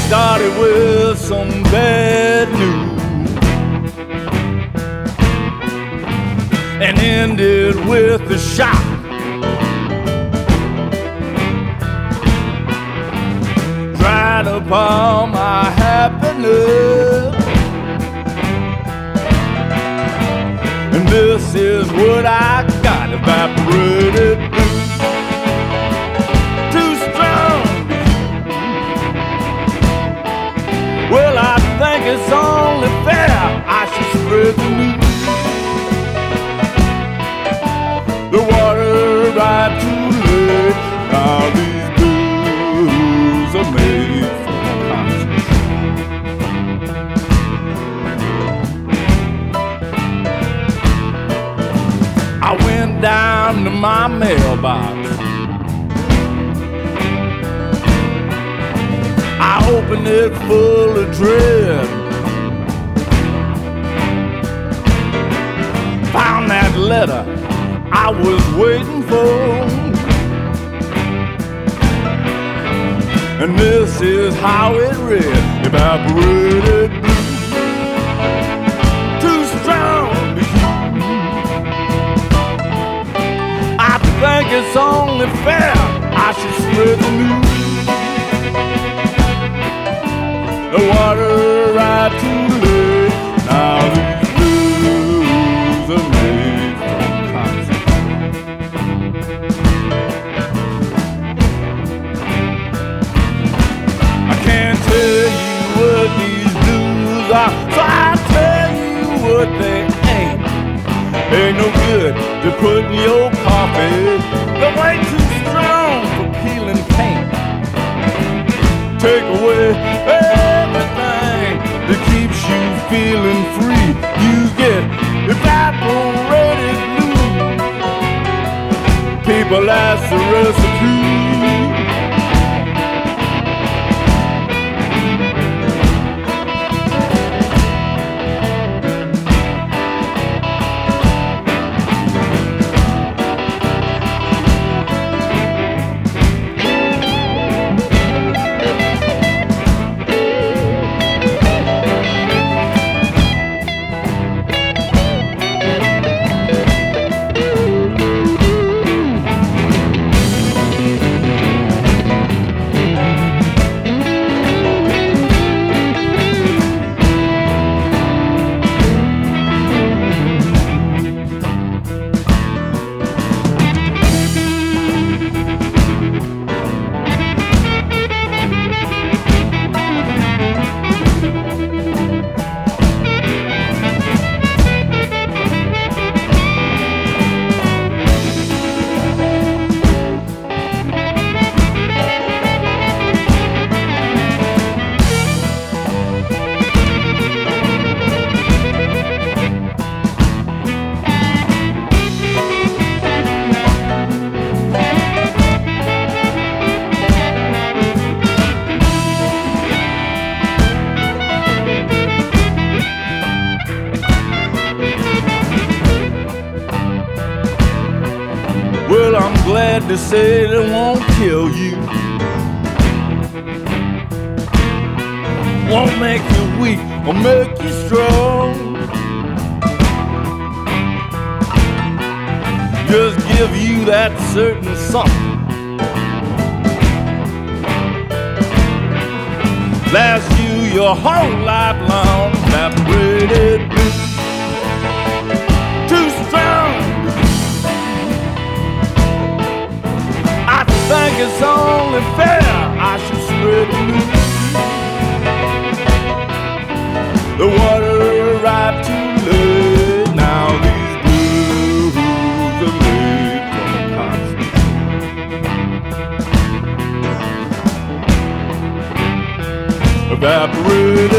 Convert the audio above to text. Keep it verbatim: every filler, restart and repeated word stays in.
started with some bad news and ended with a shock. Dried up all my happiness, and this is what I got evaporated. Too strong. Well, I think it's only fair I should spread the news. The water right too late. Now these blues are made for conscience. I went down to my mailbox. I opened it full of dread. Found that letter I was waiting for, and this is how it read. Evaporated blue, too strong to use. I think it's only fair I should spread the news. The water right too late. Now these blues are made from conscience. I can't tell you what these blues are, so I'll tell you what they ain't. Ain't no good to put in your coffee. They're way too strong for peeling paint. Take away everything that keeps you feeling free. You get evaporated blue. People, that's the recipe. Well, I'm glad to say it won't kill you, won't make you weak or make you strong. Just give you that certain something, last you your whole life long. Evaporated blue, too strong. I think it's only fair I should spread the news. The water right too late. Now these blues are made from conscience. Evaporated